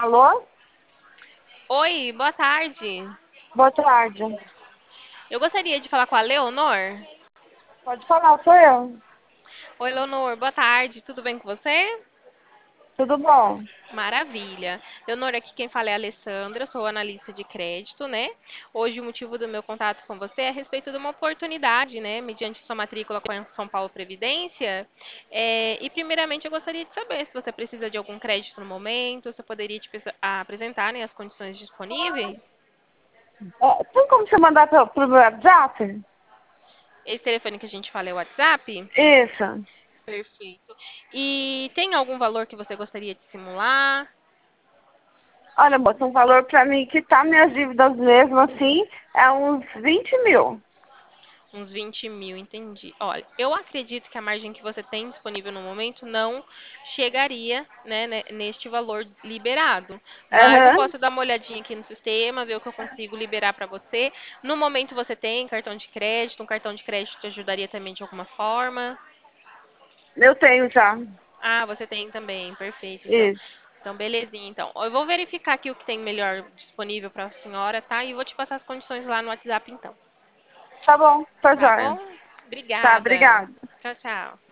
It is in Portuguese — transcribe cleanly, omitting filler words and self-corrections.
Alô? Oi, boa tarde. Boa tarde. Eu gostaria de falar com a Leonor. Pode falar, sou eu. Oi, Leonor, boa tarde. Tudo bem com você? Tudo bom? Maravilha. Leonor, aqui quem fala é a Alessandra, sou analista de crédito, né? Hoje o motivo do meu contato com você é a respeito de uma oportunidade, né? Mediante sua matrícula com a São Paulo Previdência. E primeiramente eu gostaria de saber se você precisa de algum crédito no momento, se eu poderia apresentar, né, as condições disponíveis. Tem como você mandar pro meu WhatsApp? Esse telefone que a gente fala é o WhatsApp? Isso. Perfeito. E tem algum valor que você gostaria de simular? Olha, moça, um valor pra mim que tá minhas dívidas mesmo assim é uns 20 mil. Uns 20 mil, entendi. Olha, eu acredito que a margem que você tem disponível no momento não chegaria, né, neste valor liberado. Mas eu Aham. posso dar uma olhadinha aqui no sistema, ver o que eu consigo liberar para você. No momento você tem cartão de crédito, um cartão de crédito te ajudaria também de alguma forma. Eu tenho já. Ah, você tem também, perfeito, então. Isso. Então, belezinha, então. Eu vou verificar aqui o que tem melhor disponível para a senhora, tá? E vou te passar as condições lá no WhatsApp, então. Tá bom, tá Tá jóia. bom? Tá, Obrigada. obrigada. Tchau, tchau.